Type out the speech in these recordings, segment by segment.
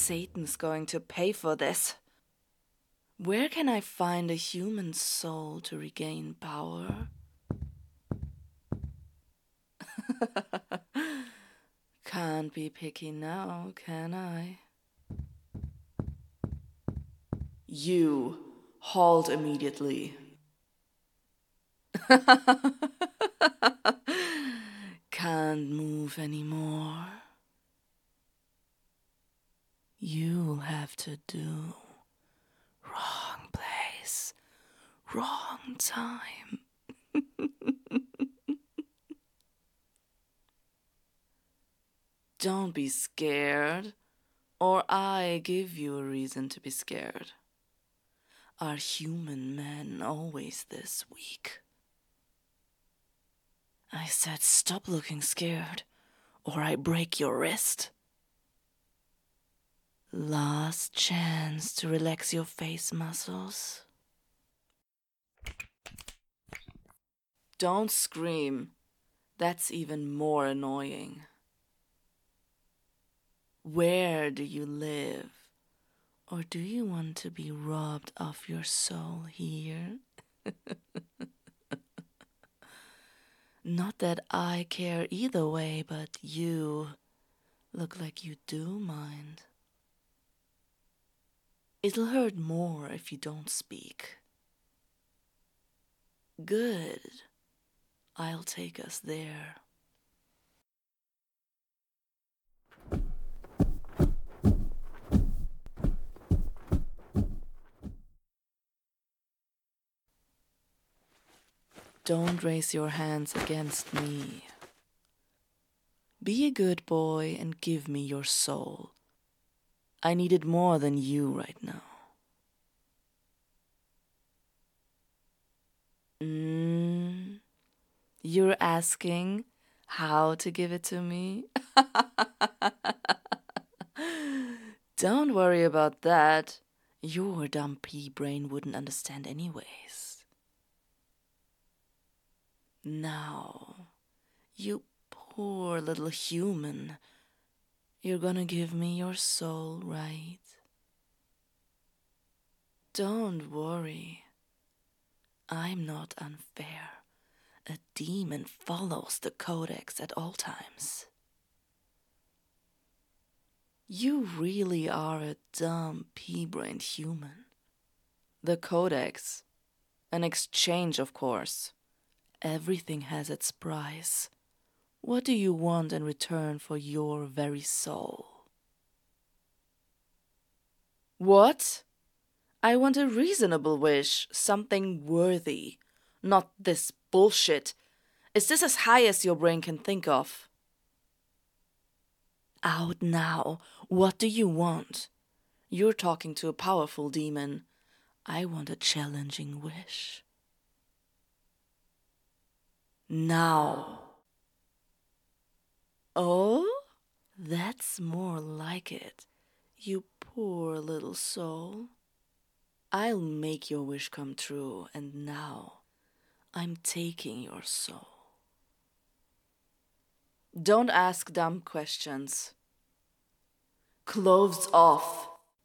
Satan's going to pay for this? Where can I find a human soul to regain power? Can't be picky now, can I? You, halt immediately. Can't move anymore. You'll have to do. Wrong place, wrong time. Don't be scared, or I give you a reason to be scared. Are human men always this weak? I said stop looking scared, or I break your wrist. Last chance to relax your face muscles. Don't scream. That's even more annoying. Where do you live? Or do you want to be robbed of your soul here? Not that I care either way, but you look like you do mind. It'll hurt more if you don't speak. Good. I'll take us there. Don't raise your hands against me. Be a good boy and give me your soul. I need it more than you right now. You're asking how to give it to me? Don't worry about that. Your dumb pea brain wouldn't understand anyways. Now, you poor little human, you're gonna give me your soul, right? Don't worry. I'm not unfair. A demon follows the codex at all times. You really are a dumb, pea-brained human. The codex. An exchange, of course. Everything has its price. What do you want in return for your very soul? What? I want a reasonable wish, something worthy. Not this bullshit. Is this as high as your brain can think of? Out now. What do you want? You're talking to a powerful demon. I want a challenging wish. Now. Oh? That's more like it, you poor little soul. I'll make your wish come true, and now I'm taking your soul. Don't ask dumb questions. Clothes off.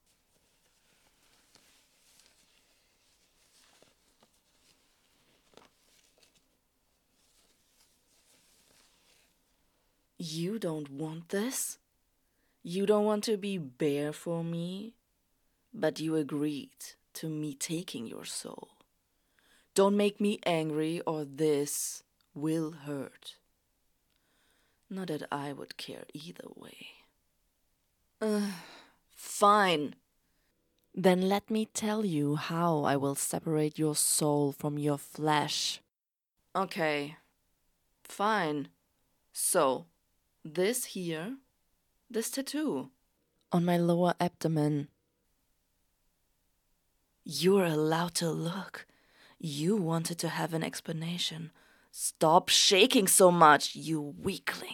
You don't want this? You don't want to be bare for me? But you agreed to me taking your soul. Don't make me angry or this will hurt. Not that I would care either way. Fine. Then let me tell you how I will separate your soul from your flesh. Okay, fine. So, this here, this tattoo, on my lower abdomen. You're allowed to look. You wanted to have an explanation. Stop shaking so much, you weakling.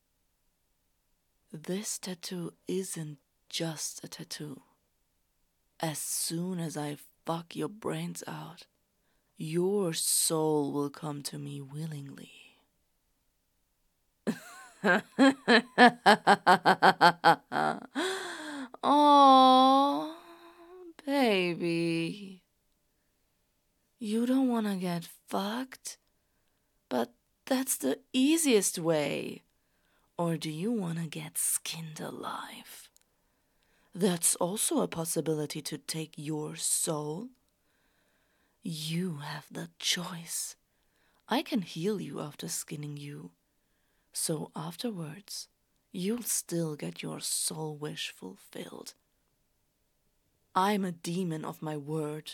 This tattoo isn't just a tattoo. As soon as I fuck your brains out, your soul will come to me willingly. Oh, baby. You don't want to get fucked? But that's the easiest way. Or do you want to get skinned alive? That's also a possibility to take your soul. You have the choice. I can heal you after skinning you. So afterwards, you'll still get your soul wish fulfilled. I'm a demon of my word.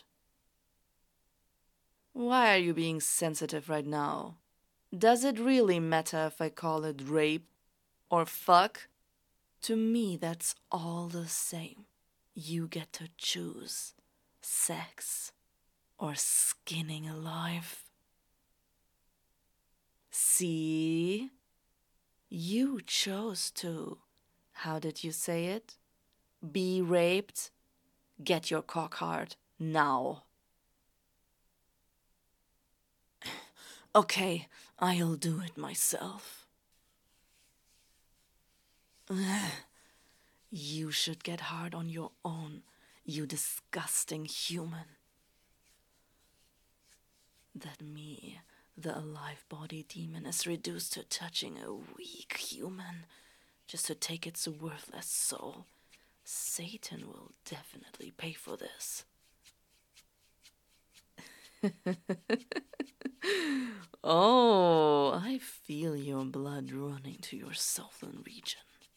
Why are you being sensitive right now? Does it really matter if I call it rape or fuck? To me, that's all the same. You get to choose sex or skinning alive. See? You chose to. How did you say it? Be raped? Get your cock hard now. Okay, I'll do it myself. You should get hard on your own, you disgusting human. That me, the alive body demon, is reduced to touching a weak human just to take its worthless soul. Satan will definitely pay for this. Oh, I feel your blood running to your southern region.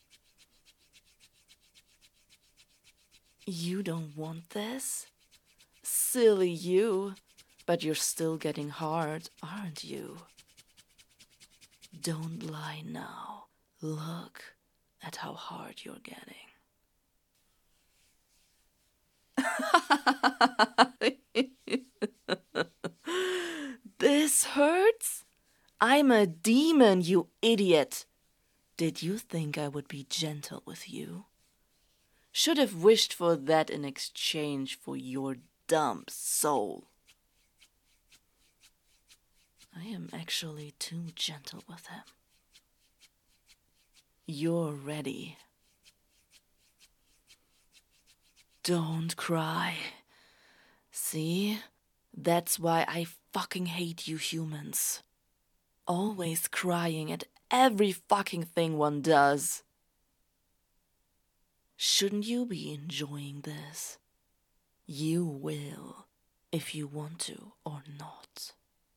You don't want this? Silly you. But you're still getting hard, aren't you? Don't lie now. Look at how hard you're getting. This hurts? I'm a demon, you idiot. Did you think I would be gentle with you? Should have wished for that in exchange for your dumb soul. I am actually too gentle with him. You're ready. Don't cry. See? That's why I fucking hate you humans. Always crying at every fucking thing one does. Shouldn't you be enjoying this? You will, if you want to or not.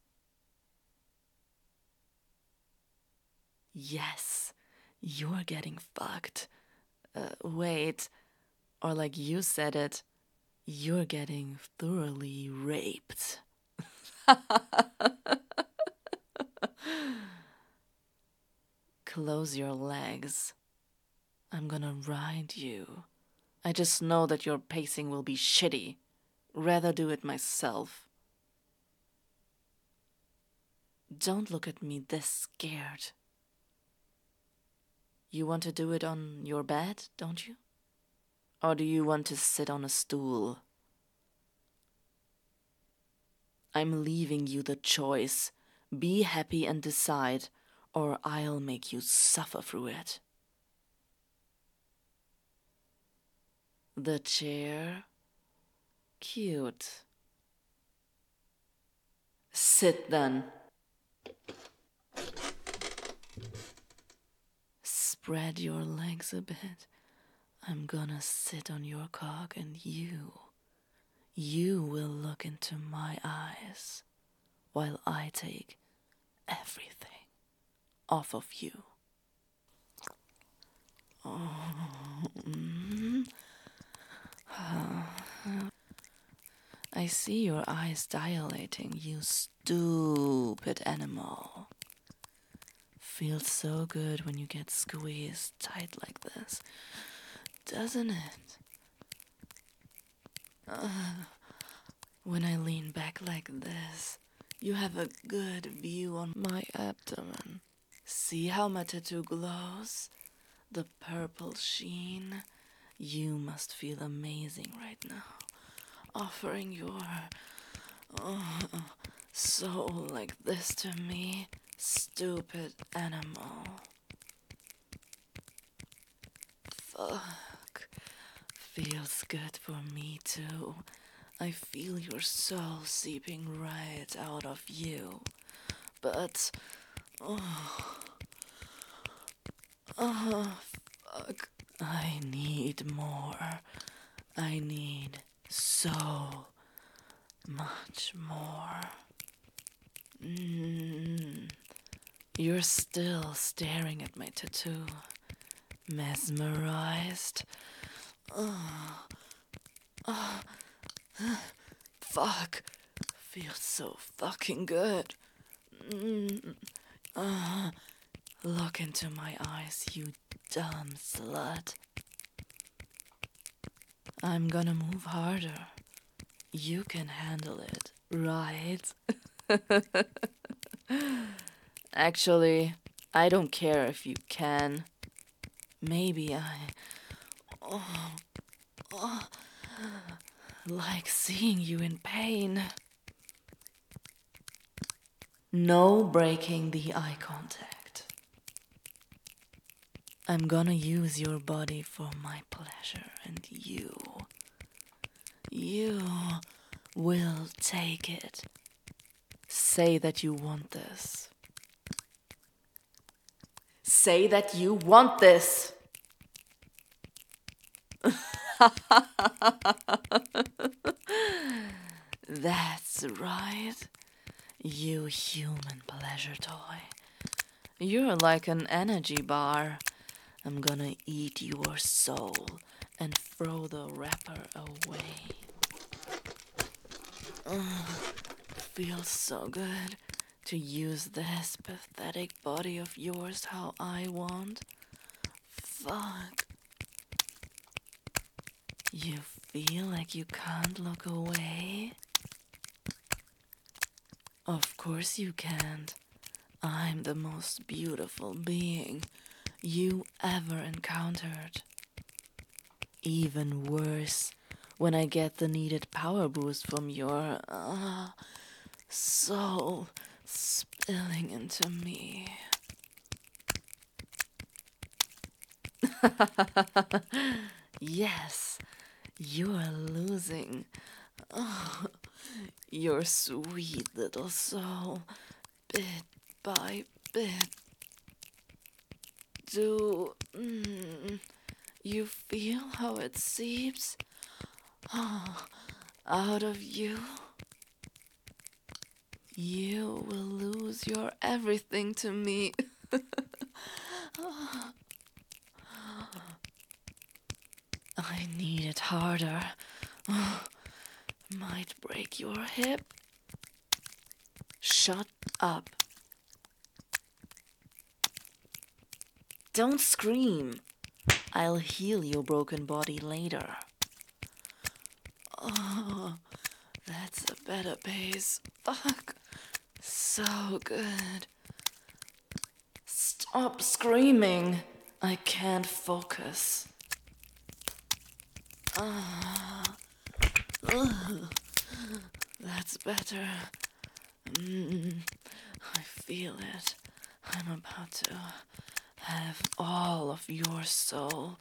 Yes, you're getting fucked. Wait, or like you said it, you're getting thoroughly raped. Close your legs. I'm gonna ride you. I just know that your pacing will be shitty. Rather do it myself. Don't look at me this scared. You want to do it on your bed, don't you? Or do you want to sit on a stool? I'm leaving you the choice. Be happy and decide, or I'll make you suffer through it. The chair? Cute. Sit then. Spread your legs a bit. I'm gonna sit on your cock and you will look into my eyes while I take everything off of you. I see your eyes dilating, you stupid animal. Feels so good when you get squeezed tight like this, doesn't it? When I lean back like this, you have a good view on my abdomen. See how my tattoo glows? The purple sheen. You must feel amazing right now. Offering your soul like this to me, stupid animal. Fuck. feels good for me too. I feel your soul seeping right out of you. But, fuck. I need more. I need so much more. You're still staring at my tattoo, mesmerized. Fuck. Feels so fucking good. Look into my eyes, you dumb slut. I'm gonna move harder. You can handle it, right? Actually, I don't care if you can. Maybe I like seeing you in pain. No breaking the eye contact. I'm gonna use your body for my pleasure, and you will take it. Say that you want this. Say that you want this. That's right. You human pleasure toy. You're like an energy bar. I'm gonna eat your soul and throw the wrapper away. Feels so good to use this pathetic body of yours how I want. Fuck. You feel like you can't look away? Of course you can't. I'm the most beautiful being you ever encountered. Even worse, when I get the needed power boost from your soul spilling into me. Yes, you are losing. Your sweet little soul, bit by bit. Do you feel how it seeps out of you? You will lose your everything to me. I need it harder. Might break your hip. Shut up. Don't scream. I'll heal your broken body later. Oh, that's a better pace. Fuck. So good. Stop screaming. I can't focus. That's better. I feel it. I'm about to have all of your soul.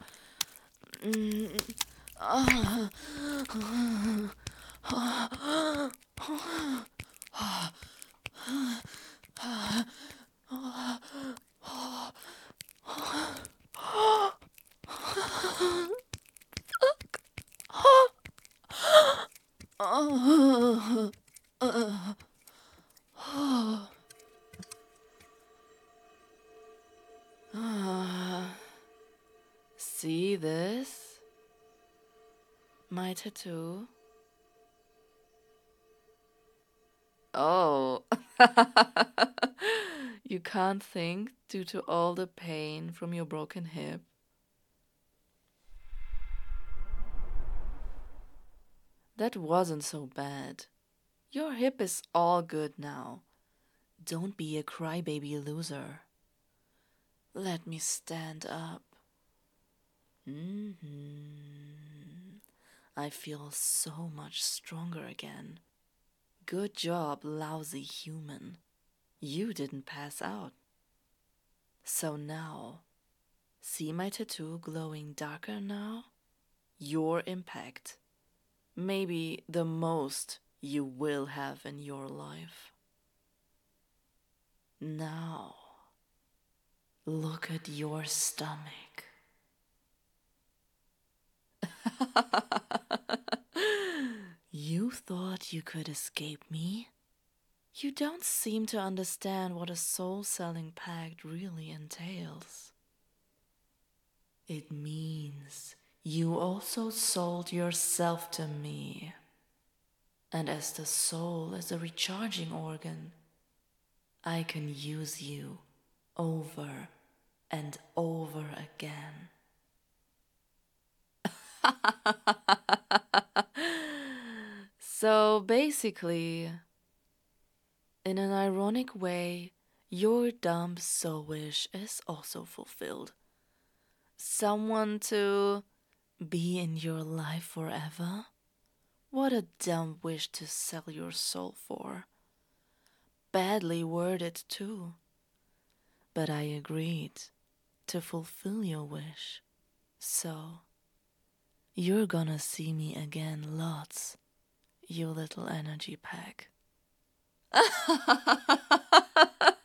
See this? My tattoo? Oh. You can't think due to all the pain from your broken hip? That wasn't so bad. Your hip is all good now. Don't be a crybaby loser. Let me stand up. I feel so much stronger again. Good job, lousy human. You didn't pass out. So now, see my tattoo glowing darker now? your impact, maybe the most you will have in your life. Now, look at your stomach. You thought you could escape me? You don't seem to understand what a soul-selling pact really entails. It means you also sold yourself to me. And as the soul is a recharging organ, I can use you over and over again. So basically, in an ironic way, your dumb soul wish is also fulfilled. Someone to be in your life forever? What a dumb wish to sell your soul for. Badly worded, too. But I agreed to fulfill your wish. So, you're gonna see me again lots, you little energy pack.